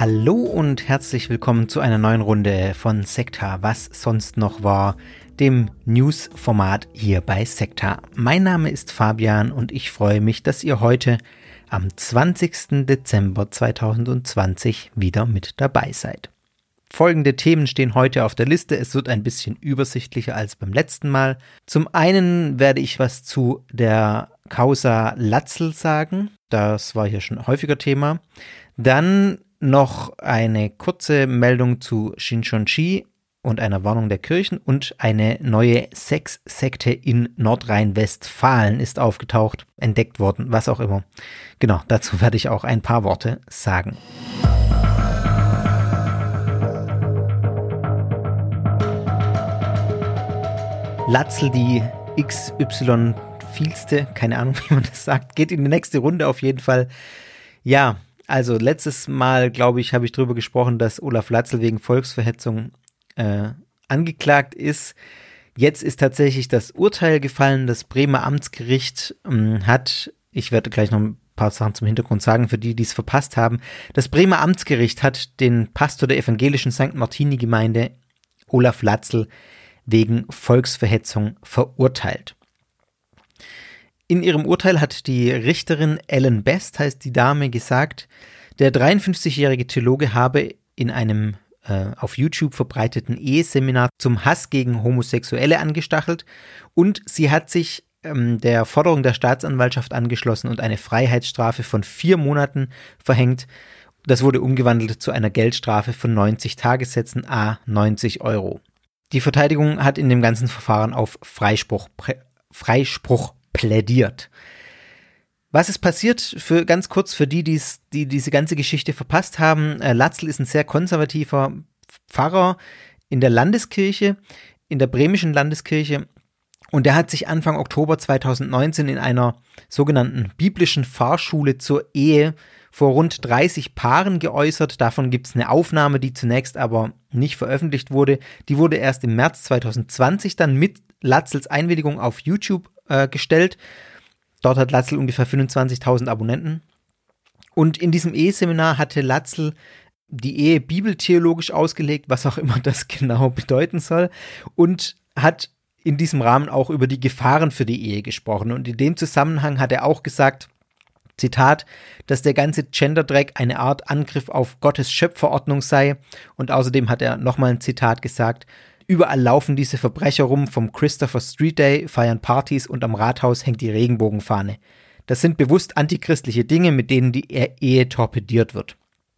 Hallo und herzlich willkommen zu einer neuen Runde von Sekta, was sonst noch war, dem News-Format hier bei Sekta. Mein Name ist Fabian und ich freue mich, dass ihr heute am 20. Dezember 2020 wieder mit dabei seid. Folgende Themen stehen heute auf der Liste. Es wird ein bisschen übersichtlicher als beim letzten Mal. Zum einen werde ich was zu der Causa Latzl sagen. Das war hier schon häufiger Thema. Dann noch eine kurze Meldung zu Shincheonji und einer Warnung der Kirchen und eine neue Sexsekte in Nordrhein-Westfalen ist aufgetaucht, entdeckt worden, was auch immer. Genau, dazu werde ich auch ein paar Worte sagen. Latzl, die XY vielste, keine Ahnung, wie man das sagt, geht in die nächste Runde auf jeden Fall. Ja, also letztes Mal, glaube ich, habe ich darüber gesprochen, dass Olaf Latzl wegen Volksverhetzung angeklagt ist. Jetzt ist tatsächlich das Urteil gefallen. Das Bremer Amtsgericht ich werde gleich noch ein paar Sachen zum Hintergrund sagen, für die es verpasst haben. Das Bremer Amtsgericht hat den Pastor der evangelischen St. Martini-Gemeinde, Olaf Latzl, wegen Volksverhetzung verurteilt. In ihrem Urteil hat die Richterin Ellen Best, heißt die Dame, gesagt, der 53-jährige Theologe habe in einem auf YouTube verbreiteten Eheseminar zum Hass gegen Homosexuelle angestachelt und sie hat sich der Forderung der Staatsanwaltschaft angeschlossen und eine Freiheitsstrafe von 4 Monaten verhängt. Das wurde umgewandelt zu einer Geldstrafe von 90 Tagessätzen à 90 Euro. Die Verteidigung hat in dem ganzen Verfahren auf Freispruch plädiert. Was ist passiert, ganz kurz für die diese ganze Geschichte verpasst haben? Latzl ist ein sehr konservativer Pfarrer in der Landeskirche, in der bremischen Landeskirche, und der hat sich Anfang Oktober 2019 in einer sogenannten biblischen Fahrschule zur Ehe vor rund 30 Paaren geäußert. Davon gibt es eine Aufnahme, die zunächst aber nicht veröffentlicht wurde. Die wurde erst im März 2020 dann mit Latzls Einwilligung auf YouTube gestellt. Dort hat Latzl ungefähr 25.000 Abonnenten. Und in diesem Eheseminar hatte Latzl die Ehe bibeltheologisch ausgelegt, was auch immer das genau bedeuten soll, und hat in diesem Rahmen auch über die Gefahren für die Ehe gesprochen. Und in dem Zusammenhang hat er auch gesagt, Zitat, dass der ganze Genderdreck eine Art Angriff auf Gottes Schöpferordnung sei. Und außerdem hat er nochmal ein Zitat gesagt, überall laufen diese Verbrecher rum, vom Christopher Street Day, feiern Partys und am Rathaus hängt die Regenbogenfahne. Das sind bewusst antichristliche Dinge, mit denen die Ehe torpediert wird.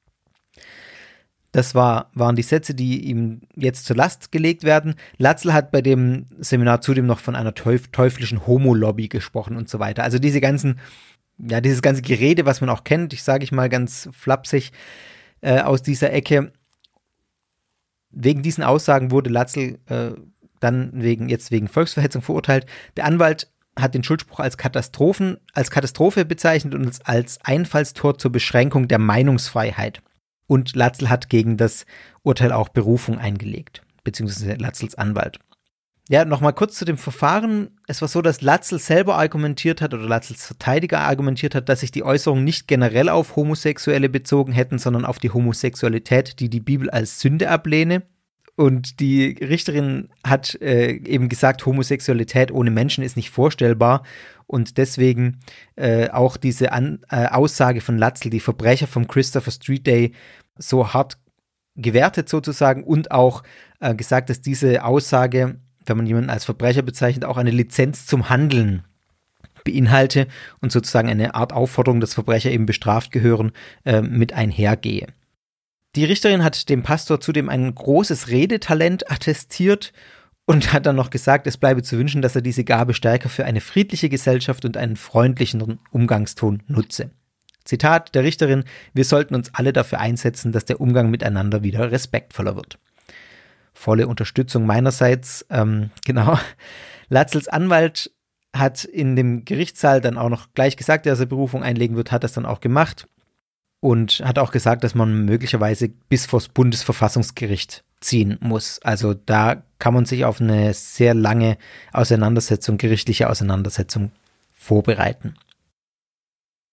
Das waren die Sätze, die ihm jetzt zur Last gelegt werden. Latzl hat bei dem Seminar zudem noch von einer teuflischen Homo-Lobby gesprochen und so weiter. Also dieses ganze Gerede, was man auch kennt, ich sage mal ganz flapsig aus dieser Ecke. Wegen diesen Aussagen wurde Latzl dann wegen Volksverhetzung verurteilt. Der Anwalt hat den Schuldspruch als Katastrophe bezeichnet und als Einfallstor zur Beschränkung der Meinungsfreiheit. Und Latzl hat gegen das Urteil auch Berufung eingelegt, beziehungsweise Latzls Anwalt. Ja, nochmal kurz zu dem Verfahren. Es war so, dass Latzl selber argumentiert hat, oder Latzls Verteidiger argumentiert hat, dass sich die Äußerungen nicht generell auf Homosexuelle bezogen hätten, sondern auf die Homosexualität, die die Bibel als Sünde ablehne. Und die Richterin hat eben gesagt, Homosexualität ohne Menschen ist nicht vorstellbar. Und deswegen auch diese Aussage von Latzl, die Verbrecher vom Christopher Street Day, so hart gewertet sozusagen und auch gesagt, dass diese Aussage, wenn man jemanden als Verbrecher bezeichnet, auch eine Lizenz zum Handeln beinhalte und sozusagen eine Art Aufforderung, dass Verbrecher eben bestraft gehören, mit einhergehe. Die Richterin hat dem Pastor zudem ein großes Redetalent attestiert und hat dann noch gesagt, es bleibe zu wünschen, dass er diese Gabe stärker für eine friedliche Gesellschaft und einen freundlichen Umgangston nutze. Zitat der Richterin: Wir sollten uns alle dafür einsetzen, dass der Umgang miteinander wieder respektvoller wird. Volle Unterstützung meinerseits. Genau. Latzls Anwalt hat in dem Gerichtssaal dann auch noch gleich gesagt, dass er Berufung einlegen wird, hat das dann auch gemacht und hat auch gesagt, dass man möglicherweise bis vors Bundesverfassungsgericht ziehen muss. Also da kann man sich auf eine sehr lange gerichtliche Auseinandersetzung vorbereiten.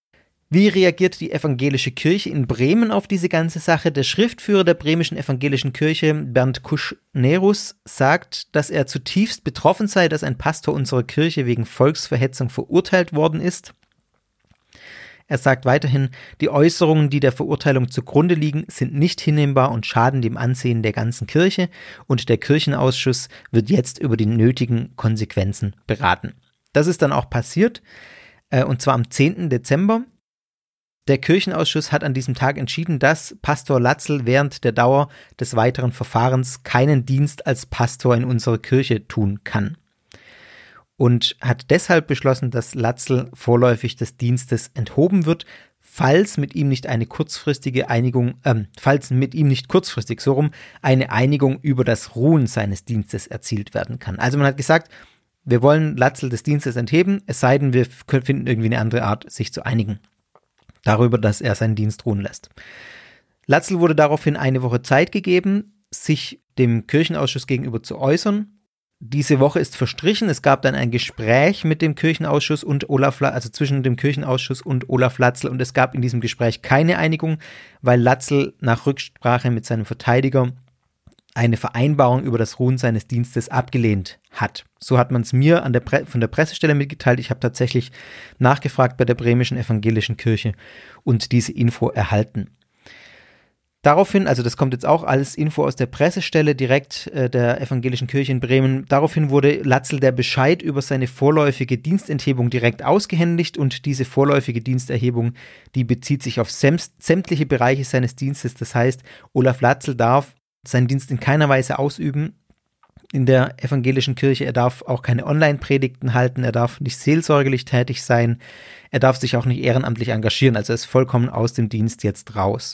Wie reagiert die evangelische Kirche in Bremen auf diese ganze Sache? Der Schriftführer der bremischen evangelischen Kirche, Bernd Kuschnerus, sagt, dass er zutiefst betroffen sei, dass ein Pastor unserer Kirche wegen Volksverhetzung verurteilt worden ist. Er sagt weiterhin, die Äußerungen, die der Verurteilung zugrunde liegen, sind nicht hinnehmbar und schaden dem Ansehen der ganzen Kirche, und der Kirchenausschuss wird jetzt über die nötigen Konsequenzen beraten. Das ist dann auch passiert, und zwar am 10. Dezember. Der Kirchenausschuss hat an diesem Tag entschieden, dass Pastor Latzel während der Dauer des weiteren Verfahrens keinen Dienst als Pastor in unserer Kirche tun kann. Und hat deshalb beschlossen, dass Latzel vorläufig des Dienstes enthoben wird, falls mit ihm nicht kurzfristig eine Einigung über das Ruhen seines Dienstes erzielt werden kann. Also man hat gesagt, wir wollen Latzel des Dienstes entheben, es sei denn, wir finden irgendwie eine andere Art, sich zu einigen darüber, dass er seinen Dienst ruhen lässt. Latzel wurde daraufhin eine Woche Zeit gegeben, sich dem Kirchenausschuss gegenüber zu äußern. Diese Woche ist verstrichen. Es gab dann ein Gespräch mit dem Kirchenausschuss und zwischen dem Kirchenausschuss und Olaf Latzel, und es gab in diesem Gespräch keine Einigung, weil Latzel nach Rücksprache mit seinem Verteidiger eine Vereinbarung über das Ruhen seines Dienstes abgelehnt hat. So hat man es mir von der Pressestelle mitgeteilt. Ich habe tatsächlich nachgefragt bei der bremischen evangelischen Kirche und diese Info erhalten. Daraufhin, also das kommt jetzt auch alles Info aus der Pressestelle direkt der evangelischen Kirche in Bremen, daraufhin wurde Latzel der Bescheid über seine vorläufige Dienstenthebung direkt ausgehändigt, und diese vorläufige Diensterhebung, die bezieht sich auf sämtliche Bereiche seines Dienstes. Das heißt, Olaf Latzel darf seinen Dienst in keiner Weise ausüben in der evangelischen Kirche. Er darf auch keine Online-Predigten halten, er darf nicht seelsorgerlich tätig sein, er darf sich auch nicht ehrenamtlich engagieren, also er ist vollkommen aus dem Dienst jetzt raus.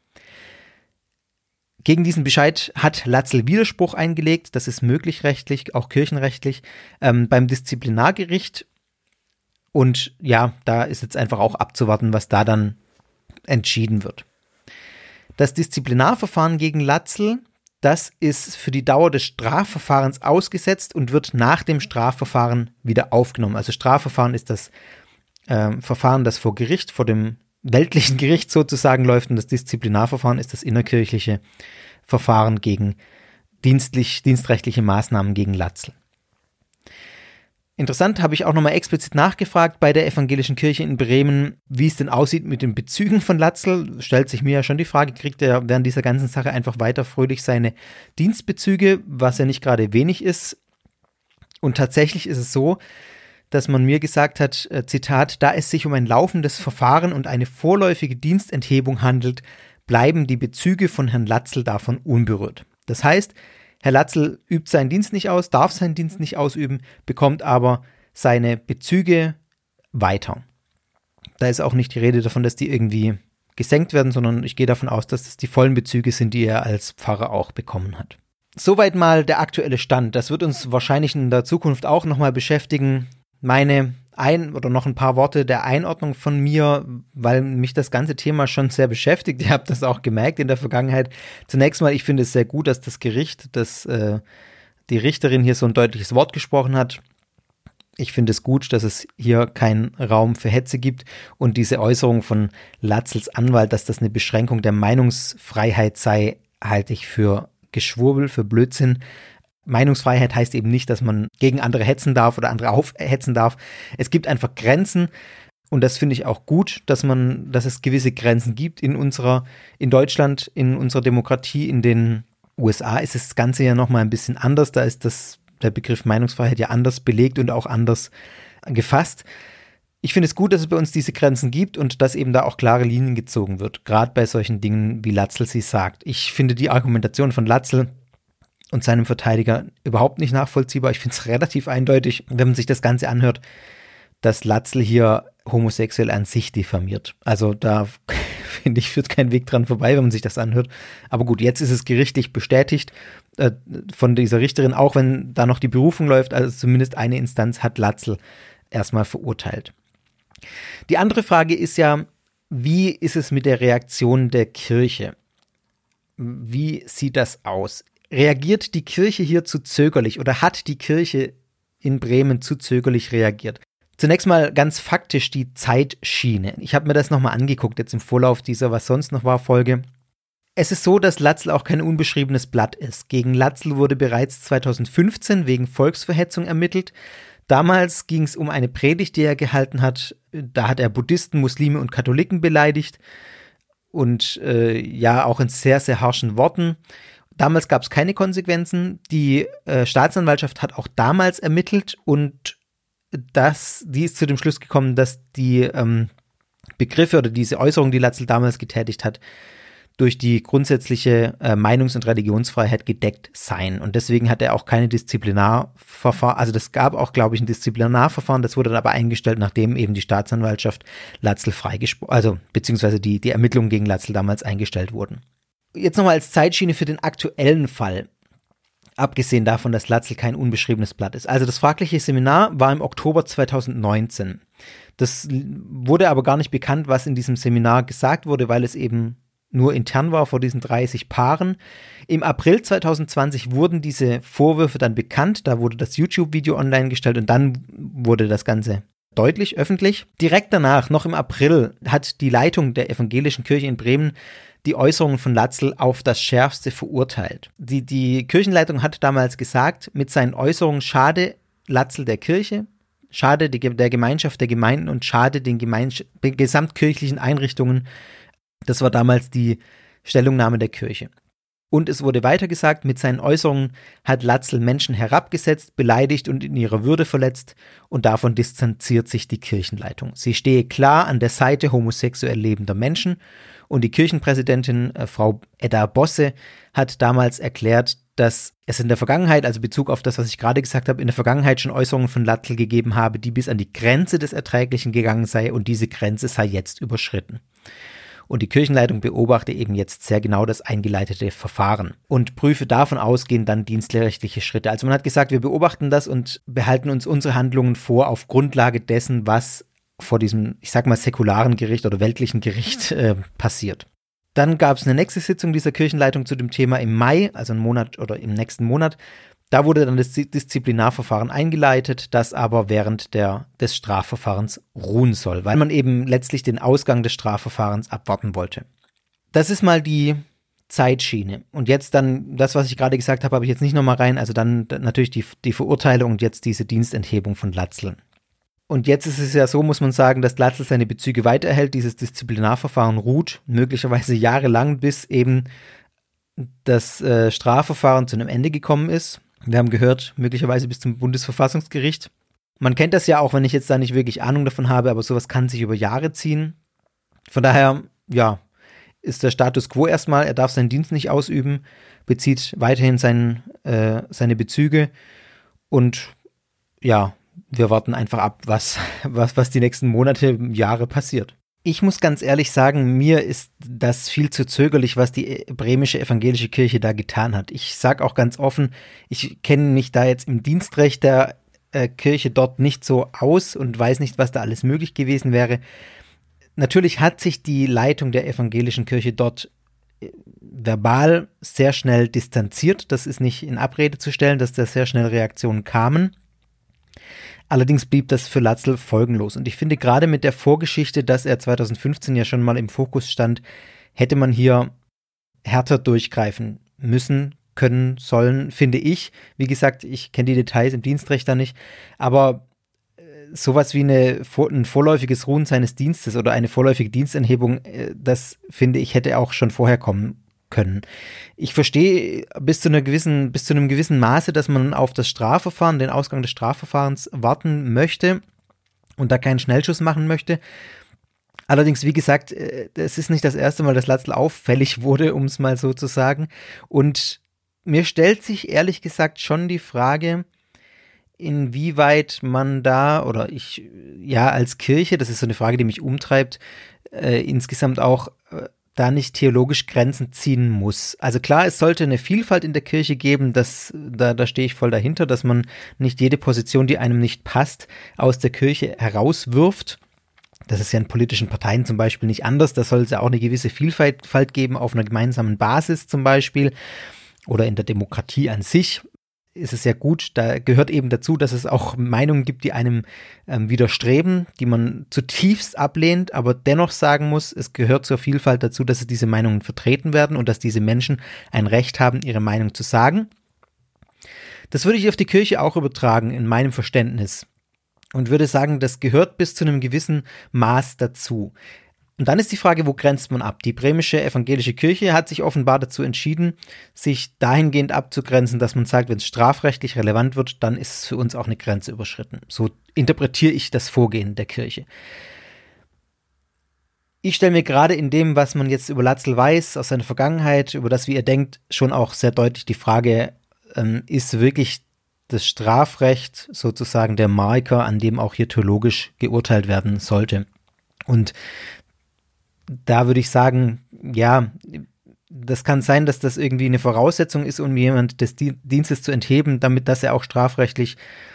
Gegen diesen Bescheid hat Latzel Widerspruch eingelegt, das ist möglich rechtlich, auch kirchenrechtlich, beim Disziplinargericht, und ja, da ist jetzt einfach auch abzuwarten, was da dann entschieden wird. Das Disziplinarverfahren gegen Latzel, das ist für die Dauer des Strafverfahrens ausgesetzt und wird nach dem Strafverfahren wieder aufgenommen. Also Strafverfahren ist das Verfahren, das vor Gericht, vor dem weltlichen Gericht sozusagen läuft, und das Disziplinarverfahren ist das innerkirchliche Verfahren gegen dienstrechtliche Maßnahmen gegen Latzel. Interessant, habe ich auch nochmal explizit nachgefragt bei der evangelischen Kirche in Bremen, wie es denn aussieht mit den Bezügen von Latzel. Stellt sich mir ja schon die Frage, kriegt er während dieser ganzen Sache einfach weiter fröhlich seine Dienstbezüge, was ja nicht gerade wenig ist. Und tatsächlich ist es so, dass man mir gesagt hat, Zitat, da es sich um ein laufendes Verfahren und eine vorläufige Dienstenthebung handelt, bleiben die Bezüge von Herrn Latzel davon unberührt. Das heißt, Herr Latzel übt seinen Dienst nicht aus, darf seinen Dienst nicht ausüben, bekommt aber seine Bezüge weiter. Da ist auch nicht die Rede davon, dass die irgendwie gesenkt werden, sondern ich gehe davon aus, dass das die vollen Bezüge sind, die er als Pfarrer auch bekommen hat. Soweit mal der aktuelle Stand. Das wird uns wahrscheinlich in der Zukunft auch nochmal beschäftigen. Noch ein paar Worte der Einordnung von mir, weil mich das ganze Thema schon sehr beschäftigt. Ihr habt das auch gemerkt in der Vergangenheit. Zunächst mal, ich finde es sehr gut, dass das Gericht, die Richterin hier so ein deutliches Wort gesprochen hat. Ich finde es gut, dass es hier keinen Raum für Hetze gibt, und diese Äußerung von Latzels Anwalt, dass das eine Beschränkung der Meinungsfreiheit sei, halte ich für Geschwurbel, für Blödsinn. Meinungsfreiheit heißt eben nicht, dass man gegen andere hetzen darf oder andere aufhetzen darf. Es gibt einfach Grenzen, und das finde ich auch gut, dass es gewisse Grenzen gibt in Deutschland, in unserer Demokratie. In den USA ist das Ganze ja nochmal ein bisschen anders. Da ist der Begriff Meinungsfreiheit ja anders belegt und auch anders gefasst. Ich finde es gut, dass es bei uns diese Grenzen gibt und dass eben da auch klare Linien gezogen wird, gerade bei solchen Dingen, wie Latzel sie sagt. Ich finde die Argumentation von Latzel und seinem Verteidiger überhaupt nicht nachvollziehbar. Ich finde es relativ eindeutig, wenn man sich das Ganze anhört, dass Latzel hier homosexuell an sich diffamiert. Also da, finde ich, führt kein Weg dran vorbei, wenn man sich das anhört. Aber gut, jetzt ist es gerichtlich bestätigt von dieser Richterin, auch wenn da noch die Berufung läuft, also zumindest eine Instanz hat Latzel erstmal verurteilt. Die andere Frage ist ja, wie ist es mit der Reaktion der Kirche? Wie sieht das aus? Reagiert die Kirche hier zu zögerlich oder hat die Kirche in Bremen zu zögerlich reagiert? Zunächst mal ganz faktisch die Zeitschiene. Ich habe mir das nochmal angeguckt, jetzt im Vorlauf dieser Was sonst noch war Folge. Es ist so, dass Latzl auch kein unbeschriebenes Blatt ist. Gegen Latzl wurde bereits 2015 wegen Volksverhetzung ermittelt. Damals ging es um eine Predigt, die er gehalten hat. Da hat er Buddhisten, Muslime und Katholiken beleidigt und auch in sehr, sehr harschen Worten. Damals gab es keine Konsequenzen. Die Staatsanwaltschaft hat auch damals ermittelt und die ist zu dem Schluss gekommen, dass die Begriffe oder diese Äußerung, die Latzl damals getätigt hat, durch die grundsätzliche Meinungs- und Religionsfreiheit gedeckt seien. Und deswegen hat er auch keine Disziplinarverfahren, also das gab auch, glaube ich, ein Disziplinarverfahren, das wurde dann aber eingestellt, nachdem eben die Staatsanwaltschaft Latzl freigesprochen, also beziehungsweise die Ermittlungen gegen Latzl damals eingestellt wurden. Jetzt nochmal als Zeitschiene für den aktuellen Fall. Abgesehen davon, dass Latzl kein unbeschriebenes Blatt ist. Also das fragliche Seminar war im Oktober 2019. Das wurde aber gar nicht bekannt, was in diesem Seminar gesagt wurde, weil es eben nur intern war vor diesen 30 Paaren. Im April 2020 wurden diese Vorwürfe dann bekannt. Da wurde das YouTube-Video online gestellt und dann wurde das Ganze deutlich öffentlich. Direkt danach, noch im April, hat die Leitung der Evangelischen Kirche in Bremen die Äußerungen von Latzl auf das Schärfste verurteilt. Die Kirchenleitung hat damals gesagt, mit seinen Äußerungen schade Latzl der Kirche, schade der Gemeinschaft der Gemeinden und schade den gesamtkirchlichen Einrichtungen. Das war damals die Stellungnahme der Kirche. Und es wurde weiter gesagt, mit seinen Äußerungen hat Latzl Menschen herabgesetzt, beleidigt und in ihrer Würde verletzt und davon distanziert sich die Kirchenleitung. Sie stehe klar an der Seite homosexuell lebender Menschen und die Kirchenpräsidentin Frau Edda Bosse hat damals erklärt, dass es in der Vergangenheit, also Bezug auf das, was ich gerade gesagt habe, in der Vergangenheit schon Äußerungen von Latzl gegeben habe, die bis an die Grenze des Erträglichen gegangen sei und diese Grenze sei jetzt überschritten. Und die Kirchenleitung beobachte eben jetzt sehr genau das eingeleitete Verfahren und prüfe davon ausgehend dann dienstrechtliche Schritte. Also man hat gesagt, wir beobachten das und behalten uns unsere Handlungen vor auf Grundlage dessen, was vor diesem, ich sag mal, säkularen Gericht oder weltlichen Gericht passiert. Dann gab es eine nächste Sitzung dieser Kirchenleitung zu dem Thema im Mai, also einen Monat oder im nächsten Monat. Da wurde dann das Disziplinarverfahren eingeleitet, das aber während des Strafverfahrens ruhen soll, weil man eben letztlich den Ausgang des Strafverfahrens abwarten wollte. Das ist mal die Zeitschiene. Und jetzt dann, das, was ich gerade gesagt habe, habe ich jetzt nicht nochmal rein, also dann natürlich die Verurteilung und jetzt diese Dienstenthebung von Latzl. Und jetzt ist es ja so, muss man sagen, dass Latzl seine Bezüge weiterhält, dieses Disziplinarverfahren ruht, möglicherweise jahrelang, bis eben das Strafverfahren zu einem Ende gekommen ist. Wir haben gehört, möglicherweise bis zum Bundesverfassungsgericht. Man kennt das ja auch, wenn ich jetzt da nicht wirklich Ahnung davon habe, aber sowas kann sich über Jahre ziehen. Von daher, ja, ist der Status quo erstmal, er darf seinen Dienst nicht ausüben, bezieht weiterhin seine Bezüge und ja, wir warten einfach ab, was die nächsten Monate, Jahre passiert. Ich muss ganz ehrlich sagen, mir ist das viel zu zögerlich, was die bremische evangelische Kirche da getan hat. Ich sage auch ganz offen, ich kenne mich da jetzt im Dienstrecht der Kirche dort nicht so aus und weiß nicht, was da alles möglich gewesen wäre. Natürlich hat sich die Leitung der evangelischen Kirche dort verbal sehr schnell distanziert. Das ist nicht in Abrede zu stellen, dass da sehr schnell Reaktionen kamen. Allerdings blieb das für Latzl folgenlos. Und ich finde, gerade mit der Vorgeschichte, dass er 2015 ja schon mal im Fokus stand, hätte man hier härter durchgreifen müssen, können, sollen, finde ich. Wie gesagt, ich kenne die Details im Dienstrecht da nicht, aber sowas wie ein vorläufiges Ruhen seines Dienstes oder eine vorläufige Dienstanhebung, das finde ich, hätte auch schon vorher kommen können. Ich verstehe bis zu einem gewissen Maße, dass man auf das Strafverfahren, den Ausgang des Strafverfahrens warten möchte und da keinen Schnellschuss machen möchte. Allerdings, wie gesagt, es ist nicht das erste Mal, dass Latzl auffällig wurde, um es mal so zu sagen. Und mir stellt sich ehrlich gesagt schon die Frage, inwieweit man da, oder ich, ja, als Kirche, das ist so eine Frage, die mich umtreibt, insgesamt auch da nicht theologisch Grenzen ziehen muss. Also klar, es sollte eine Vielfalt in der Kirche geben, da stehe ich voll dahinter, dass man nicht jede Position, die einem nicht passt, aus der Kirche herauswirft. Das ist ja in politischen Parteien zum Beispiel nicht anders. Da soll es ja auch eine gewisse Vielfalt geben auf einer gemeinsamen Basis zum Beispiel oder in der Demokratie an sich. ist es ja gut. Da gehört eben dazu, dass es auch Meinungen gibt, die einem widerstreben, die man zutiefst ablehnt, aber dennoch sagen muss, es gehört zur Vielfalt dazu, dass diese Meinungen vertreten werden und dass diese Menschen ein Recht haben, ihre Meinung zu sagen. Das würde ich auf die Kirche auch übertragen, in meinem Verständnis. Und würde sagen, das gehört bis zu einem gewissen Maß dazu. Und dann ist die Frage, wo grenzt man ab? Die bremische evangelische Kirche hat sich offenbar dazu entschieden, sich dahingehend abzugrenzen, dass man sagt, wenn es strafrechtlich relevant wird, dann ist es für uns auch eine Grenze überschritten. So interpretiere ich das Vorgehen der Kirche. Ich stelle mir gerade in dem, was man jetzt über Lazzl weiß, aus seiner Vergangenheit, über das, wie er denkt, schon auch sehr deutlich die Frage, ist wirklich das Strafrecht sozusagen der Marker, an dem auch hier theologisch geurteilt werden sollte. Und da würde ich sagen, ja, das kann sein, dass das irgendwie eine Voraussetzung ist, um jemand des Dienstes zu entheben, damit dass er auch strafrechtlich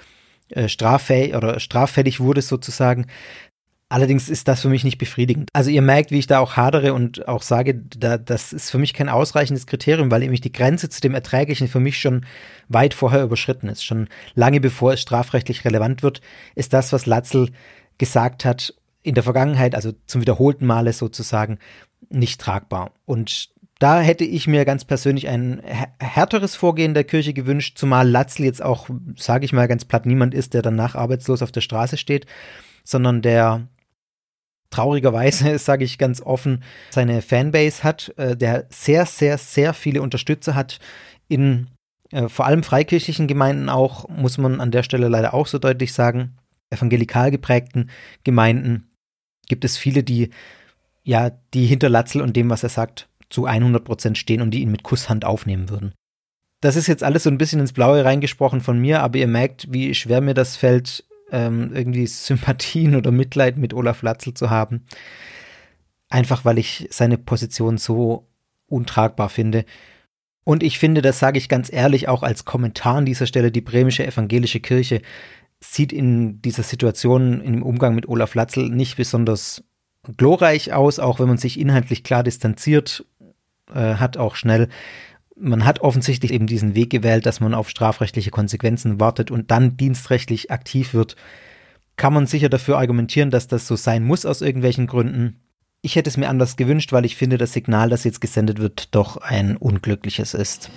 straffällig wurde sozusagen. Allerdings ist das für mich nicht befriedigend. Also ihr merkt, wie ich da auch hadere und auch sage, das ist für mich kein ausreichendes Kriterium, weil nämlich die Grenze zu dem Erträglichen für mich schon weit vorher überschritten ist. Schon lange bevor es strafrechtlich relevant wird, ist das, was Lazzl gesagt hat, in der Vergangenheit, also zum wiederholten Male sozusagen, nicht tragbar. Und da hätte ich mir ganz persönlich ein härteres Vorgehen der Kirche gewünscht, zumal Lazzl jetzt auch, sage ich mal ganz platt, niemand ist, der danach arbeitslos auf der Straße steht, sondern der traurigerweise, sage ich ganz offen, seine Fanbase hat, der sehr, sehr, sehr viele Unterstützer hat in vor allem freikirchlichen Gemeinden auch, muss man an der Stelle leider auch so deutlich sagen, evangelikal geprägten Gemeinden, gibt es viele, die hinter Lazzl und dem, was er sagt, zu 100% stehen und die ihn mit Kusshand aufnehmen würden. Das ist jetzt alles so ein bisschen ins Blaue reingesprochen von mir, aber ihr merkt, wie schwer mir das fällt, irgendwie Sympathien oder Mitleid mit Olaf Lazzl zu haben. Einfach, weil ich seine Position so untragbar finde. Und ich finde, das sage ich ganz ehrlich, auch als Kommentar an dieser Stelle, die bremische evangelische Kirche sieht in dieser Situation, im Umgang mit Olaf Lazzl nicht besonders glorreich aus, auch wenn man sich inhaltlich klar distanziert hat, auch schnell. Man hat offensichtlich eben diesen Weg gewählt, dass man auf strafrechtliche Konsequenzen wartet und dann dienstrechtlich aktiv wird. Kann man sicher dafür argumentieren, dass das so sein muss aus irgendwelchen Gründen. Ich hätte es mir anders gewünscht, weil ich finde, das Signal, das jetzt gesendet wird, doch ein unglückliches ist.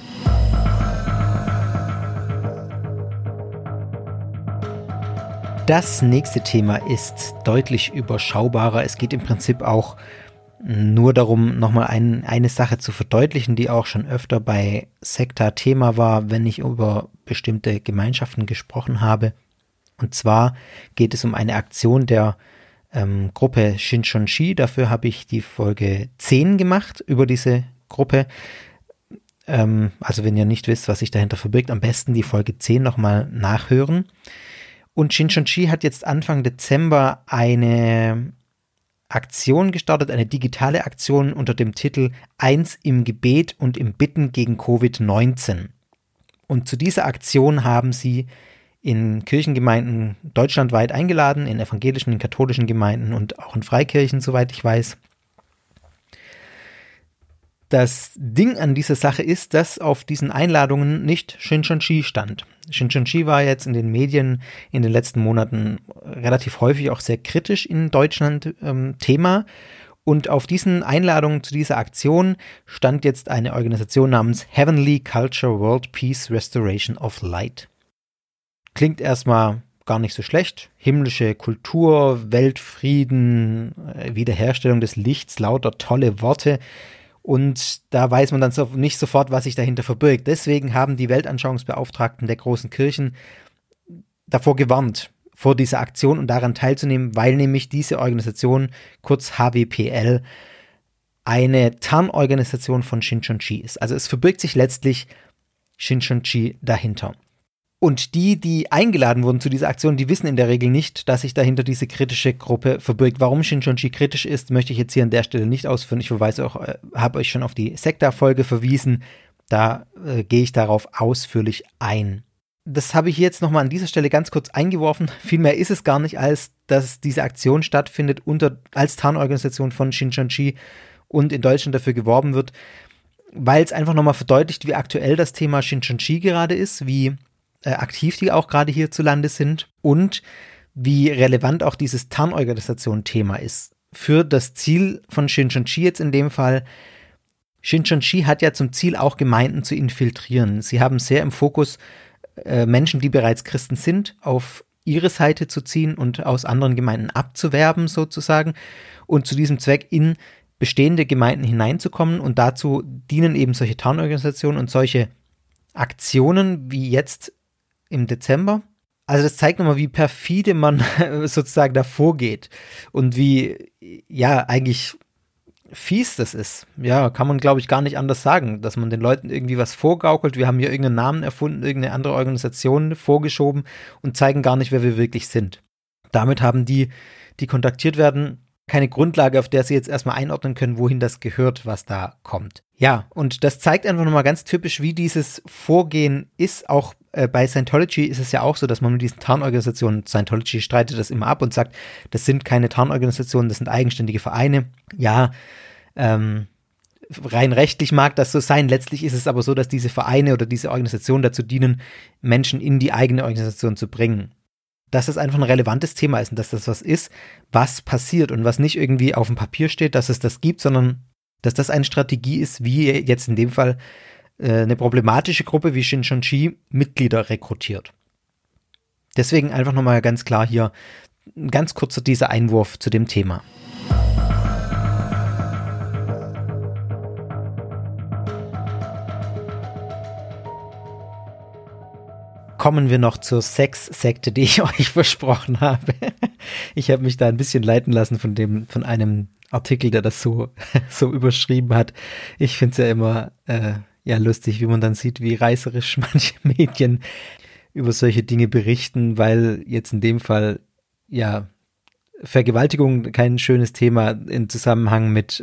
Das nächste Thema ist deutlich überschaubarer. Es geht im Prinzip auch nur darum, nochmal eine Sache zu verdeutlichen, die auch schon öfter bei Sekta Thema war, wenn ich über bestimmte Gemeinschaften gesprochen habe. Und zwar geht es um eine Aktion der Gruppe Shincheonji. Dafür habe ich die Folge 10 gemacht über diese Gruppe. Also wenn ihr nicht wisst, was sich dahinter verbirgt, am besten die Folge 10 nochmal nachhören. Und Shincheonji hat jetzt Anfang Dezember eine Aktion gestartet, eine digitale Aktion unter dem Titel 1 im Gebet und im Bitten gegen Covid-19. Und zu dieser Aktion haben sie in Kirchengemeinden deutschlandweit eingeladen, in evangelischen, in katholischen Gemeinden und auch in Freikirchen, soweit ich weiß. Das Ding an dieser Sache ist, dass auf diesen Einladungen nicht Shincheonji stand. Shincheonji war jetzt in den Medien in den letzten Monaten relativ häufig auch sehr kritisch in Deutschland Thema. Und auf diesen Einladungen zu dieser Aktion stand jetzt eine Organisation namens Heavenly Culture World Peace Restoration of Light. Klingt erstmal gar nicht so schlecht. Himmlische Kultur, Weltfrieden, Wiederherstellung des Lichts, lauter tolle Worte. Und da weiß man dann nicht sofort, was sich dahinter verbirgt. Deswegen haben die Weltanschauungsbeauftragten der großen Kirchen davor gewarnt, vor dieser Aktion und daran teilzunehmen, weil nämlich diese Organisation, kurz HWPL, eine Tarnorganisation von Shincheonji ist. Also es verbirgt sich letztlich Shincheonji dahinter. Und die eingeladen wurden zu dieser Aktion, die wissen in der Regel nicht, dass sich dahinter diese kritische Gruppe verbirgt. Warum Shincheonji kritisch ist, möchte ich jetzt hier an der Stelle nicht ausführen. Ich habe euch schon auf die Sekta-Folge verwiesen. Da gehe ich darauf ausführlich ein. Das habe ich jetzt nochmal an dieser Stelle ganz kurz eingeworfen. Viel mehr ist es gar nicht, als dass diese Aktion stattfindet als Tarnorganisation von Shincheonji und in Deutschland dafür geworben wird, weil es einfach nochmal verdeutlicht, wie aktuell das Thema Shincheonji gerade ist, wie aktiv die auch gerade hierzulande sind und wie relevant auch dieses Tarnorganisation-Thema ist. Für das Ziel von Shincheonji jetzt in dem Fall. Shincheonji hat ja zum Ziel, auch Gemeinden zu infiltrieren. Sie haben sehr im Fokus, Menschen, die bereits Christen sind, auf ihre Seite zu ziehen und aus anderen Gemeinden abzuwerben sozusagen und zu diesem Zweck in bestehende Gemeinden hineinzukommen, und dazu dienen eben solche Tarnorganisationen und solche Aktionen wie jetzt im Dezember. Also das zeigt nochmal, wie perfide man sozusagen da vorgeht und wie, ja, eigentlich fies das ist. Ja, kann man, glaube ich, gar nicht anders sagen, dass man den Leuten irgendwie was vorgaukelt. Wir haben hier irgendeinen Namen erfunden, irgendeine andere Organisation vorgeschoben und zeigen gar nicht, wer wir wirklich sind. Damit haben die kontaktiert werden, keine Grundlage, auf der sie jetzt erstmal einordnen können, wohin das gehört, was da kommt. Ja, und das zeigt einfach nochmal ganz typisch, wie dieses Vorgehen ist. Auch bei Scientology ist es ja auch so, dass man mit diesen Tarnorganisationen, Scientology streitet das immer ab und sagt, das sind keine Tarnorganisationen, das sind eigenständige Vereine. Ja, rein rechtlich mag das so sein. Letztlich ist es aber so, dass diese Vereine oder diese Organisationen dazu dienen, Menschen in die eigene Organisation zu bringen. Dass das einfach ein relevantes Thema ist und dass das was ist, was passiert und was nicht irgendwie auf dem Papier steht, dass es das gibt, sondern dass das eine Strategie ist, wie jetzt in dem Fall eine problematische Gruppe wie Shincheonji Mitglieder rekrutiert. Deswegen einfach nochmal ganz klar hier ein ganz kurzer dieser Einwurf zu dem Thema. Kommen wir noch zur Sexsekte, die ich euch versprochen habe. Ich habe mich da ein bisschen leiten lassen von einem Artikel, der das so überschrieben hat. Ich finde es ja immer lustig, wie man dann sieht, wie reißerisch manche Medien über solche Dinge berichten, weil jetzt in dem Fall ja Vergewaltigung kein schönes Thema im Zusammenhang mit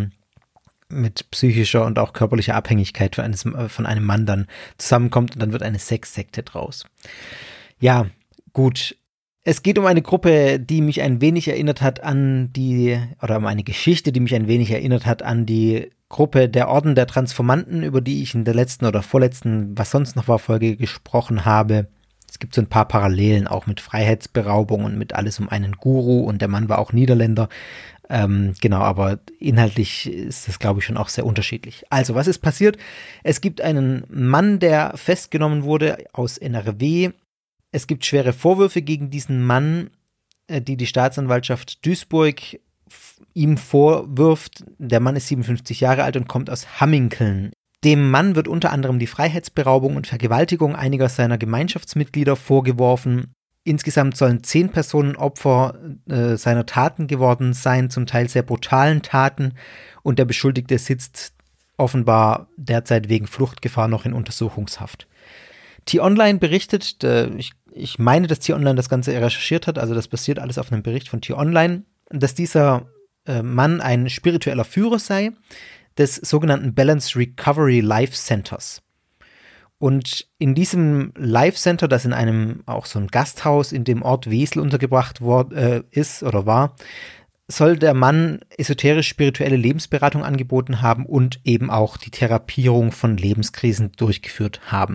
psychischer und auch körperlicher Abhängigkeit von einem Mann dann zusammenkommt, und dann wird eine Sexsekte draus. Ja, gut. Es geht um eine Gruppe, die mich ein wenig erinnert hat oder um eine Geschichte, die mich ein wenig erinnert hat an die Gruppe der Orden der Transformanten, über die ich in der letzten oder vorletzten, was sonst noch war, Folge gesprochen habe. Es gibt so ein paar Parallelen auch mit Freiheitsberaubung und mit alles um einen Guru, und der Mann war auch Niederländer. Genau, aber inhaltlich ist das, glaube ich, schon auch sehr unterschiedlich. Also, was ist passiert? Es gibt einen Mann, der festgenommen wurde aus NRW. Es gibt schwere Vorwürfe gegen diesen Mann, die Staatsanwaltschaft Duisburg ihm vorwirft. Der Mann ist 57 Jahre alt und kommt aus Hamminkeln. Dem Mann wird unter anderem die Freiheitsberaubung und Vergewaltigung einiger seiner Gemeinschaftsmitglieder vorgeworfen. Insgesamt sollen 10 Personen Opfer seiner Taten geworden sein, zum Teil sehr brutalen Taten, und der Beschuldigte sitzt offenbar derzeit wegen Fluchtgefahr noch in Untersuchungshaft. T-Online berichtet, ich meine, dass T-Online das Ganze recherchiert hat, also das basiert alles auf einem Bericht von T-Online, dass dieser Mann ein spiritueller Führer sei des sogenannten Balance Recovery Life Centers. Und in diesem Life Center, das in einem auch so ein Gasthaus in dem Ort Wesel untergebracht ist oder war, soll der Mann esoterisch-spirituelle Lebensberatung angeboten haben und eben auch die Therapierung von Lebenskrisen durchgeführt haben.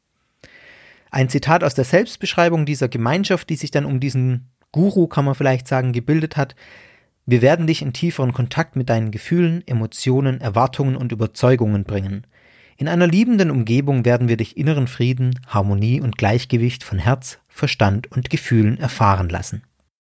Ein Zitat aus der Selbstbeschreibung dieser Gemeinschaft, die sich dann um diesen Guru, kann man vielleicht sagen, gebildet hat: Wir werden dich in tieferen Kontakt mit deinen Gefühlen, Emotionen, Erwartungen und Überzeugungen bringen. In einer liebenden Umgebung werden wir dich inneren Frieden, Harmonie und Gleichgewicht von Herz, Verstand und Gefühlen erfahren lassen.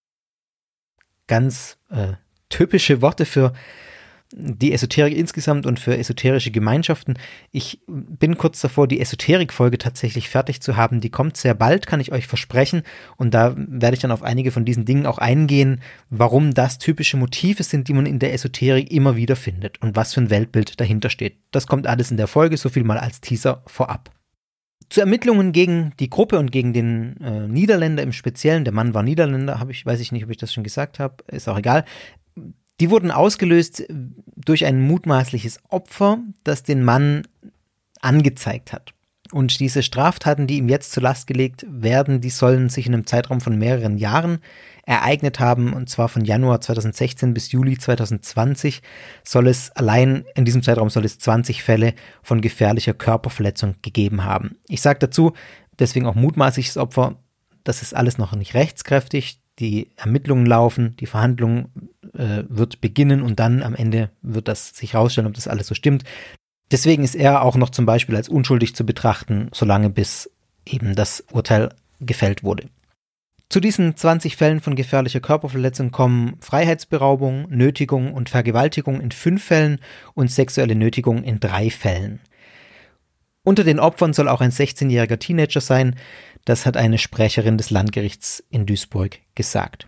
Ganz typische Worte für die Esoterik insgesamt und für esoterische Gemeinschaften. Ich bin kurz davor, die Esoterik-Folge tatsächlich fertig zu haben. Die kommt sehr bald, kann ich euch versprechen. Und da werde ich dann auf einige von diesen Dingen auch eingehen, warum das typische Motive sind, die man in der Esoterik immer wieder findet und was für ein Weltbild dahinter steht. Das kommt alles in der Folge, so viel mal als Teaser vorab. Zu Ermittlungen gegen die Gruppe und gegen den Niederländer im Speziellen. Der Mann war Niederländer, weiß ich nicht, ob ich das schon gesagt habe, ist auch egal. Die wurden ausgelöst durch ein mutmaßliches Opfer, das den Mann angezeigt hat. Und diese Straftaten, die ihm jetzt zur Last gelegt werden, die sollen sich in einem Zeitraum von mehreren Jahren ereignet haben. Und zwar von Januar 2016 bis Juli 2020 allein in diesem Zeitraum soll es 20 Fälle von gefährlicher Körperverletzung gegeben haben. Ich sage dazu, deswegen auch mutmaßliches Opfer. Das ist alles noch nicht rechtskräftig. Die Ermittlungen laufen, die Verhandlung wird beginnen und dann am Ende wird das sich herausstellen, ob das alles so stimmt. Deswegen ist er auch noch zum Beispiel als unschuldig zu betrachten, solange bis eben das Urteil gefällt wurde. Zu diesen 20 Fällen von gefährlicher Körperverletzung kommen Freiheitsberaubung, Nötigung und Vergewaltigung in 5 Fällen und sexuelle Nötigung in 3 Fällen. Unter den Opfern soll auch ein 16-jähriger Teenager sein. Das hat eine Sprecherin des Landgerichts in Duisburg gesagt.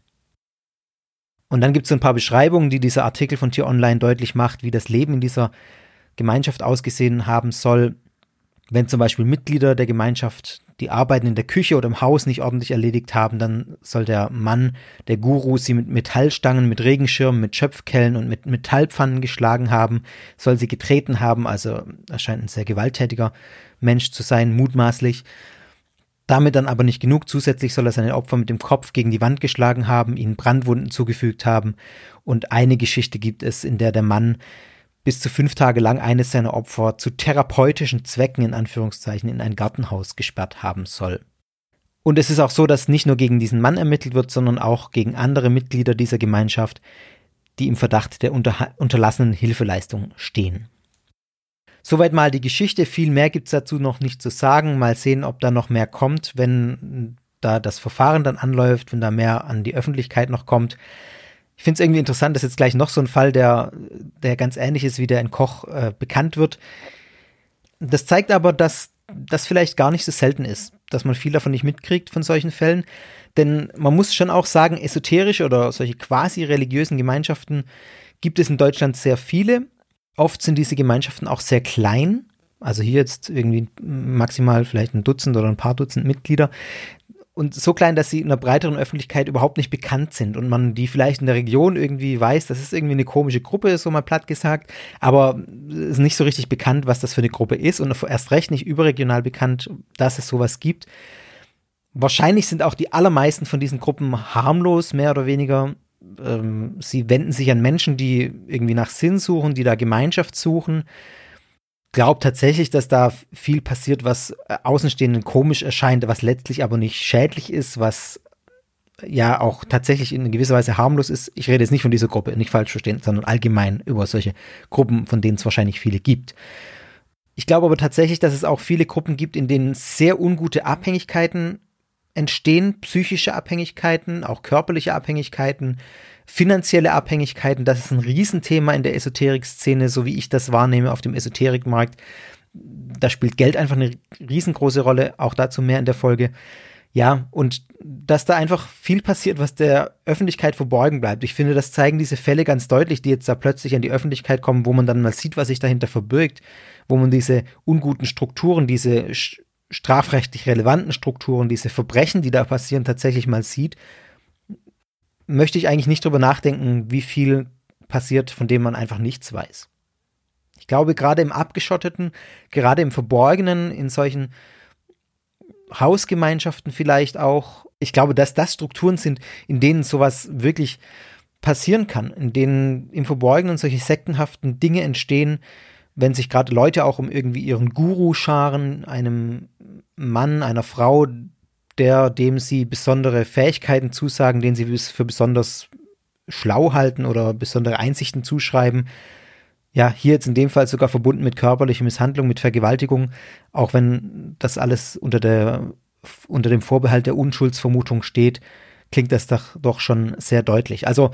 Und dann gibt es ein paar Beschreibungen, die dieser Artikel von T-Online deutlich macht, wie das Leben in dieser Gemeinschaft ausgesehen haben soll. Wenn zum Beispiel Mitglieder der Gemeinschaft die Arbeiten in der Küche oder im Haus nicht ordentlich erledigt haben, dann soll der Mann, der Guru, sie mit Metallstangen, mit Regenschirmen, mit Schöpfkellen und mit Metallpfannen geschlagen haben, soll sie getreten haben, also er scheint ein sehr gewalttätiger Mensch zu sein, mutmaßlich. Damit dann aber nicht genug, zusätzlich soll er seine Opfer mit dem Kopf gegen die Wand geschlagen haben, ihnen Brandwunden zugefügt haben und eine Geschichte gibt es, in der Mann bis zu 5 Tage lang eines seiner Opfer zu therapeutischen Zwecken in Anführungszeichen in ein Gartenhaus gesperrt haben soll. Und es ist auch so, dass nicht nur gegen diesen Mann ermittelt wird, sondern auch gegen andere Mitglieder dieser Gemeinschaft, die im Verdacht der unterlassenen Hilfeleistung stehen. Soweit mal die Geschichte, viel mehr gibt es dazu noch nicht zu sagen. Mal sehen, ob da noch mehr kommt, wenn da das Verfahren dann anläuft, wenn da mehr an die Öffentlichkeit noch kommt. Ich finde es irgendwie interessant, dass jetzt gleich noch so ein Fall, der ganz ähnlich ist, wie der in Koch bekannt wird. Das zeigt aber, dass das vielleicht gar nicht so selten ist, dass man viel davon nicht mitkriegt von solchen Fällen. Denn man muss schon auch sagen, esoterische oder solche quasi religiösen Gemeinschaften gibt es in Deutschland sehr viele. Oft sind diese Gemeinschaften auch sehr klein. Also hier jetzt irgendwie maximal vielleicht ein Dutzend oder ein paar Dutzend Mitglieder. Und so klein, dass sie in der breiteren Öffentlichkeit überhaupt nicht bekannt sind und man die vielleicht in der Region irgendwie weiß, das ist irgendwie eine komische Gruppe, so mal platt gesagt, aber es ist nicht so richtig bekannt, was das für eine Gruppe ist und erst recht nicht überregional bekannt, dass es sowas gibt. Wahrscheinlich sind auch die allermeisten von diesen Gruppen harmlos, mehr oder weniger. Sie wenden sich an Menschen, die irgendwie nach Sinn suchen, die da Gemeinschaft suchen. Glaube tatsächlich, dass da viel passiert, was Außenstehenden komisch erscheint, was letztlich aber nicht schädlich ist, was ja auch tatsächlich in gewisser Weise harmlos ist. Ich rede jetzt nicht von dieser Gruppe, nicht falsch verstehen, sondern allgemein über solche Gruppen, von denen es wahrscheinlich viele gibt. Ich glaube aber tatsächlich, dass es auch viele Gruppen gibt, in denen sehr ungute Abhängigkeiten entstehen, psychische Abhängigkeiten, auch körperliche Abhängigkeiten, finanzielle Abhängigkeiten. Das ist ein Riesenthema in der Esoterik-Szene, so wie ich das wahrnehme auf dem Esoterikmarkt. Da spielt Geld einfach eine riesengroße Rolle, auch dazu mehr in der Folge. Ja, und dass da einfach viel passiert, was der Öffentlichkeit verborgen bleibt. Ich finde, das zeigen diese Fälle ganz deutlich, die jetzt da plötzlich an die Öffentlichkeit kommen, wo man dann mal sieht, was sich dahinter verbirgt, wo man diese unguten Strukturen, diese strafrechtlich relevanten Strukturen, diese Verbrechen, die da passieren, tatsächlich mal sieht, möchte ich eigentlich nicht drüber nachdenken, wie viel passiert, von dem man einfach nichts weiß. Ich glaube, gerade im Abgeschotteten, gerade im Verborgenen, in solchen Hausgemeinschaften vielleicht auch, ich glaube, dass das Strukturen sind, in denen sowas wirklich passieren kann, in denen im Verborgenen solche sektenhaften Dinge entstehen, wenn sich gerade Leute auch um irgendwie ihren Guru scharen, einem Mann, einer Frau, dem sie besondere Fähigkeiten zusagen, den sie für besonders schlau halten oder besondere Einsichten zuschreiben. Ja, hier jetzt in dem Fall sogar verbunden mit körperlicher Misshandlung, mit Vergewaltigung, auch wenn das alles unter dem Vorbehalt der Unschuldsvermutung steht, klingt das doch schon sehr deutlich. Also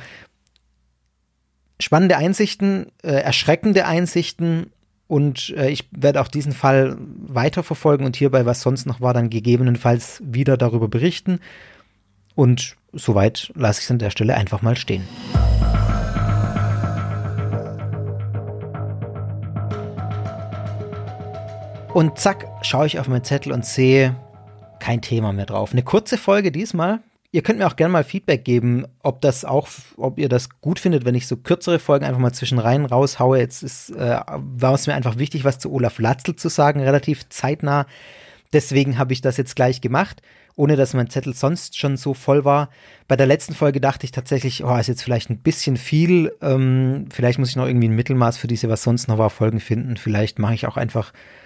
spannende Einsichten, erschreckende Einsichten und ich werde auch diesen Fall weiterverfolgen und hierbei, was sonst noch war, dann gegebenenfalls wieder darüber berichten. Und soweit lasse ich es an der Stelle einfach mal stehen. Und zack, schaue ich auf meinen Zettel und sehe kein Thema mehr drauf. Eine kurze Folge diesmal. Ihr könnt mir auch gerne mal Feedback geben, ob ihr das gut findet, wenn ich so kürzere Folgen einfach mal zwischen rein raushaue. Jetzt war es mir einfach wichtig, was zu Olaf Latzl zu sagen, relativ zeitnah. Deswegen habe ich das jetzt gleich gemacht, ohne dass mein Zettel sonst schon so voll war. Bei der letzten Folge dachte ich tatsächlich, ist jetzt vielleicht ein bisschen viel. Vielleicht muss ich noch irgendwie ein Mittelmaß für diese, was sonst noch war, Folgen finden. Vielleicht mache ich auch einfach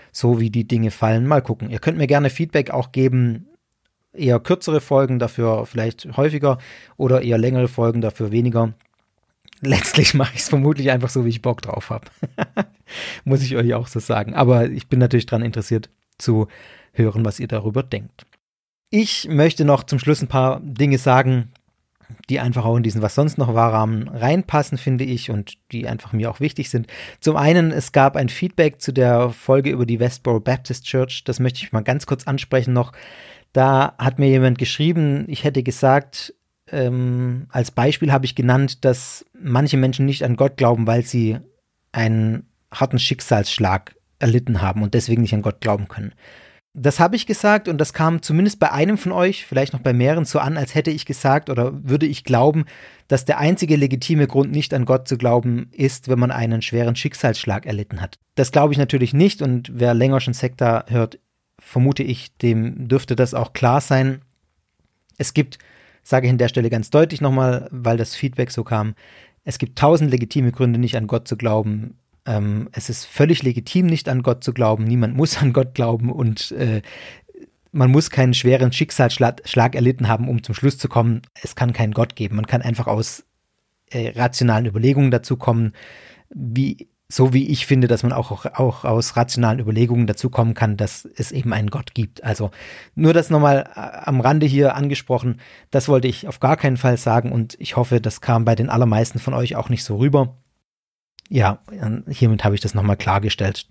so wie die Dinge fallen. Mal gucken. Ihr könnt mir gerne Feedback auch geben, eher kürzere Folgen, dafür vielleicht häufiger oder eher längere Folgen, dafür weniger. Letztlich mache ich es vermutlich einfach so, wie ich Bock drauf habe. Muss ich euch auch so sagen. Aber ich bin natürlich daran interessiert zu hören, was ihr darüber denkt. Ich möchte noch zum Schluss ein paar Dinge sagen, die einfach auch in diesen Was sonst noch war Rahmen reinpassen, finde ich, und die einfach mir auch wichtig sind. Zum einen, es gab ein Feedback zu der Folge über die Westboro Baptist Church. Das möchte ich mal ganz kurz ansprechen noch. Da hat mir jemand geschrieben, ich hätte gesagt, als Beispiel habe ich genannt, dass manche Menschen nicht an Gott glauben, weil sie einen harten Schicksalsschlag erlitten haben und deswegen nicht an Gott glauben können. Das habe ich gesagt und das kam zumindest bei einem von euch, vielleicht noch bei mehreren so an, als hätte ich gesagt oder würde ich glauben, dass der einzige legitime Grund, nicht an Gott zu glauben, ist, wenn man einen schweren Schicksalsschlag erlitten hat. Das glaube ich natürlich nicht und wer länger schon Sekta hört, vermute ich, dem dürfte das auch klar sein. Es gibt, sage ich an der Stelle ganz deutlich nochmal, weil das Feedback so kam, es gibt 1000 legitime Gründe, nicht an Gott zu glauben. Es ist völlig legitim, nicht an Gott zu glauben. Niemand muss an Gott glauben und man muss keinen schweren Schicksalsschlag erlitten haben, um zum Schluss zu kommen, es kann keinen Gott geben. Man kann einfach aus rationalen Überlegungen dazu kommen, so wie ich finde, dass man auch aus rationalen Überlegungen dazu kommen kann, dass es eben einen Gott gibt. Also nur das nochmal am Rande hier angesprochen, das wollte ich auf gar keinen Fall sagen und ich hoffe, das kam bei den allermeisten von euch auch nicht so rüber. Ja, hiermit habe ich das nochmal klargestellt.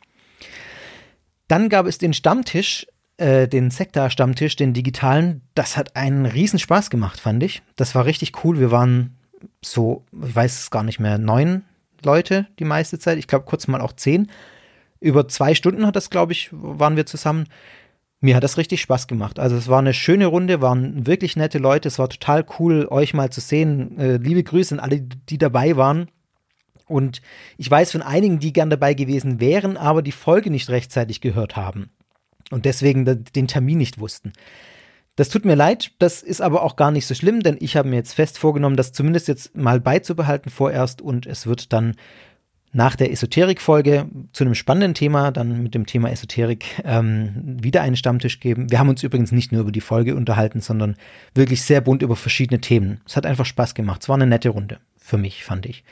Dann gab es den Stammtisch, den Sekta-Stammtisch, den digitalen. Das hat einen riesen Spaß gemacht, fand ich. Das war richtig cool. Wir waren so, ich weiß es gar nicht mehr, 9 Leute die meiste Zeit. Ich glaube kurz mal auch 10. Über 2 Stunden hat das, glaube ich, waren wir zusammen. Mir hat das richtig Spaß gemacht. Also es war eine schöne Runde, waren wirklich nette Leute. Es war total cool, euch mal zu sehen. Liebe Grüße an alle, die dabei waren. Und ich weiß von einigen, die gern dabei gewesen wären, aber die Folge nicht rechtzeitig gehört haben und deswegen den Termin nicht wussten. Das tut mir leid, das ist aber auch gar nicht so schlimm, denn ich habe mir jetzt fest vorgenommen, das zumindest jetzt mal beizubehalten vorerst und es wird dann nach der Esoterik-Folge zu einem spannenden Thema, dann mit dem Thema Esoterik, wieder einen Stammtisch geben. Wir haben uns übrigens nicht nur über die Folge unterhalten, sondern wirklich sehr bunt über verschiedene Themen. Es hat einfach Spaß gemacht. Es war eine nette Runde für mich, fand ich.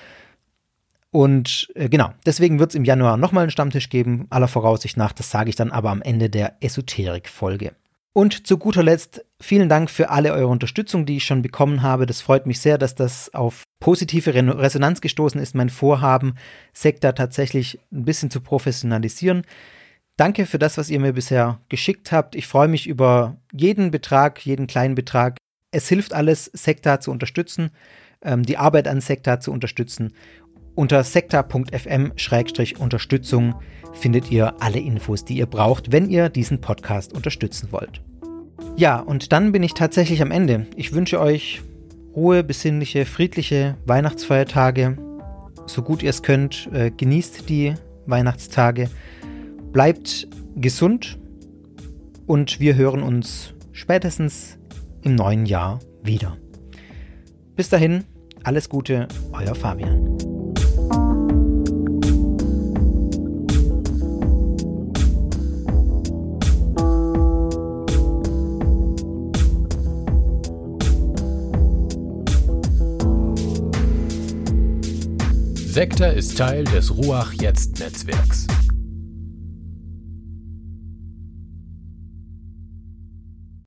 Und genau, deswegen wird es im Januar nochmal einen Stammtisch geben, aller Voraussicht nach. Das sage ich dann aber am Ende der Esoterik-Folge. Und zu guter Letzt, vielen Dank für alle eure Unterstützung, die ich schon bekommen habe. Das freut mich sehr, dass das auf positive Resonanz gestoßen ist, mein Vorhaben, Sekta tatsächlich ein bisschen zu professionalisieren. Danke für das, was ihr mir bisher geschickt habt. Ich freue mich über jeden Betrag, jeden kleinen Betrag. Es hilft alles, Sekta zu unterstützen, die Arbeit an Sekta zu unterstützen. Unter sekta.fm/Unterstützung findet ihr alle Infos, die ihr braucht, wenn ihr diesen Podcast unterstützen wollt. Ja, und dann bin ich tatsächlich am Ende. Ich wünsche euch Ruhe, besinnliche, friedliche Weihnachtsfeiertage. So gut ihr es könnt, genießt die Weihnachtstage. Bleibt gesund und wir hören uns spätestens im neuen Jahr wieder. Bis dahin, alles Gute, euer Fabian. Sekta ist Teil des Ruach-Jetzt-Netzwerks.